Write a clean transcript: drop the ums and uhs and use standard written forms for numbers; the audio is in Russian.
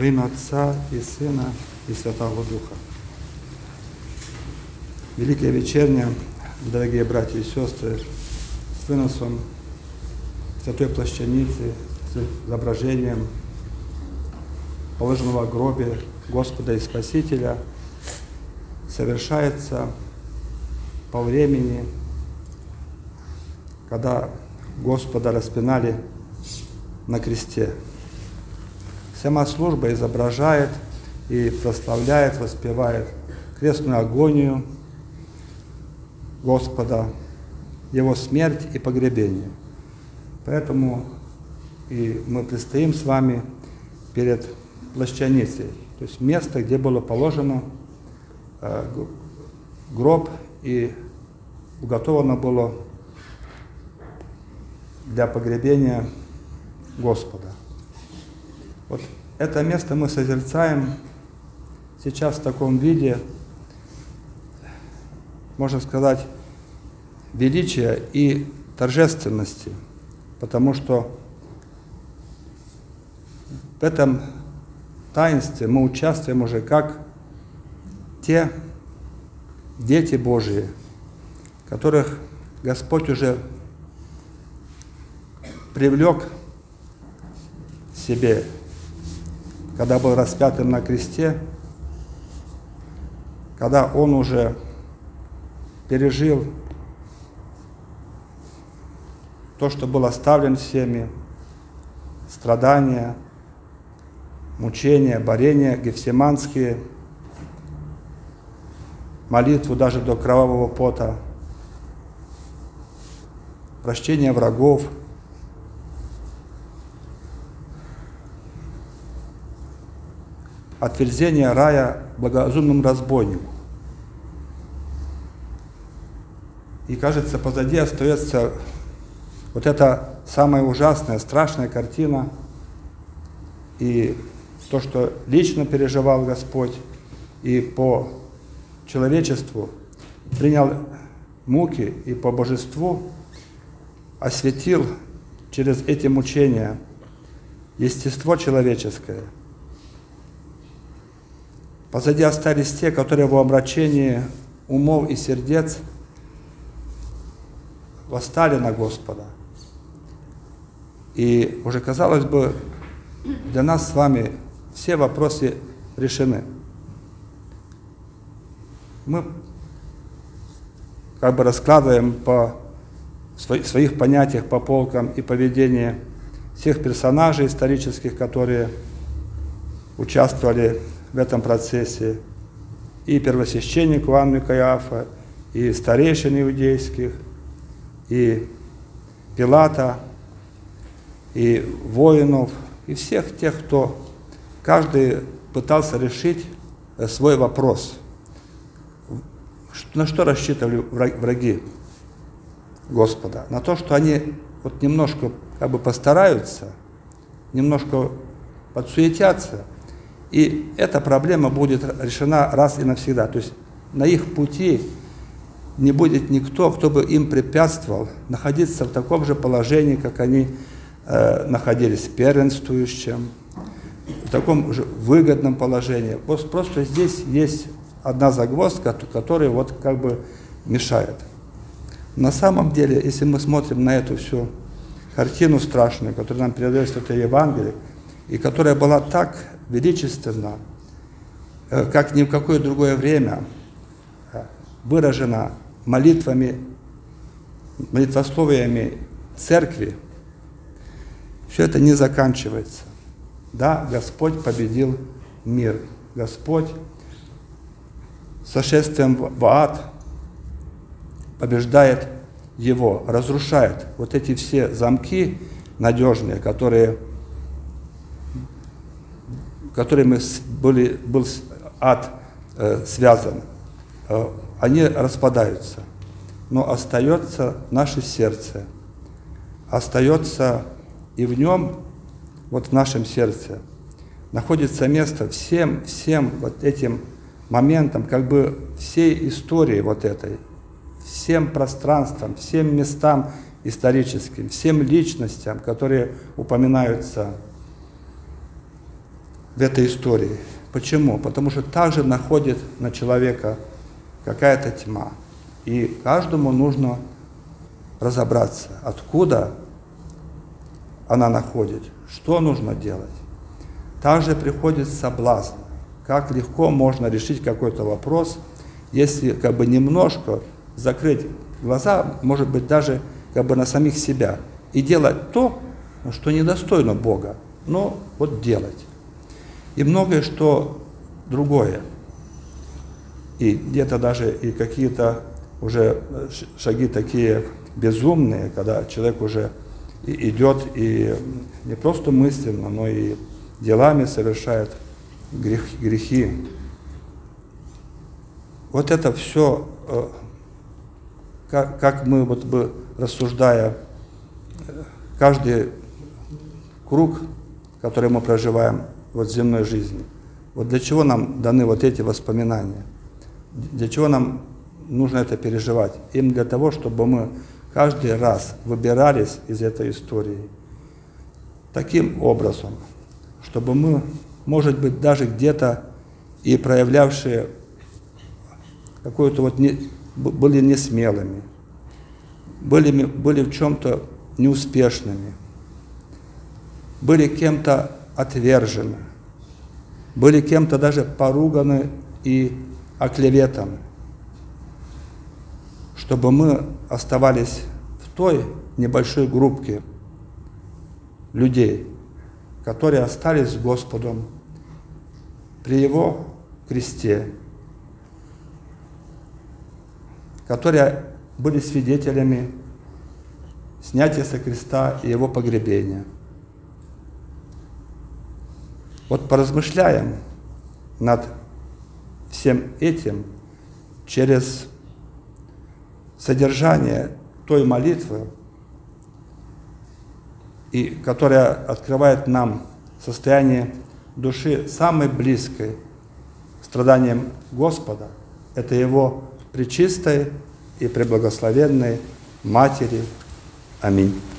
Во имя Отца и Сына и Святого Духа. Великая вечерня, дорогие братья и сестры, с выносом святой плащаницы, с изображением положенного в гробе Господа и Спасителя совершается по времени, когда Господа распинали на кресте. Сама служба изображает и прославляет, воспевает крестную агонию Господа, Его смерть и погребение. Поэтому и мы предстоим с вами перед плащаницей, то есть место, где было положено гроб и уготовано было для погребения Господа. Вот это место мы созерцаем сейчас в таком виде, можно сказать, величия и торжественности, потому что в этом таинстве мы участвуем уже как те дети Божии, которых Господь уже привлек к себе, когда был распятым на кресте, когда Он уже пережил то, что был оставлен всеми, страдания, мучения, борения гефсиманские, молитву даже до кровавого пота, прощение врагов, отверзение рая благоразумному разбойнику. И кажется, позади остается вот эта самая ужасная, страшная картина и то, что лично переживал Господь и по человечеству принял муки и по божеству осветил через эти мучения естество человеческое. Позади остались те, которые в омрачении умов и сердец восстали на Господа. И уже, казалось бы, для нас с вами все вопросы решены. Мы как бы раскладываем по своих понятиях по полкам и поведение всех персонажей исторических, которые участвовали в этом процессе, и первосвященнику Анну и Каиафа, и старейшин иудейских, и Пилата, и воинов, и всех тех, кто каждый пытался решить свой вопрос. На что рассчитывали враги Господа? На то, что они вот немножко как бы постараются, немножко подсуетятся, и эта проблема будет решена раз и навсегда. То есть на их пути не будет никто, кто бы им препятствовал находиться в таком же положении, как они находились, первенствующим, в таком же выгодном положении. Просто здесь есть одна загвоздка, которая вот как бы мешает. На самом деле, если мы смотрим на эту всю картину страшную, которую нам передает Святое Евангелие, и которая была так величественно, как ни в какое другое время, выражена молитвами, молитвословиями церкви, все это не заканчивается. Да, Господь победил мир. Господь сошествием в ад побеждает его, разрушает вот эти все замки надежные, которыми был ад связан. Они распадаются. Но остается наше сердце. Остается и в нем, вот в нашем сердце, находится место всем вот этим моментам, как бы всей истории вот этой, всем пространствам, всем местам историческим, всем личностям, которые упоминаются в этой истории. Почему? Потому что также находит на человека какая-то тьма. И каждому нужно разобраться, откуда она находит, что нужно делать. Также приходит соблазн, как легко можно решить какой-то вопрос, если как бы немножко закрыть глаза, может быть, даже как бы на самих себя, и делать то, что недостойно Бога, но вот делать. И многое что другое. И где-то даже и какие-то уже шаги такие безумные, когда человек уже идет и не просто мысленно, но и делами совершает грехи. Вот это все, как мы вот бы рассуждая, каждый круг, который мы проживаем вот в земной жизни, вот для чего нам даны вот эти воспоминания, для чего нам нужно это переживать? Именно для того, чтобы мы каждый раз выбирались из этой истории таким образом, чтобы мы, может быть, даже где-то и проявлявшие какую-то вот были несмелыми, были в чем-то неуспешными, были кем-то отвержены, были кем-то даже поруганы и оклеветаны, чтобы мы оставались в той небольшой группке людей, которые остались с Господом при Его кресте, которые были свидетелями снятия со креста и Его погребения. Вот поразмышляем над всем этим через содержание той молитвы, и которая открывает нам состояние души самой близкой к страданиям Господа, это Его пречистой и преблагословенной Матери. Аминь.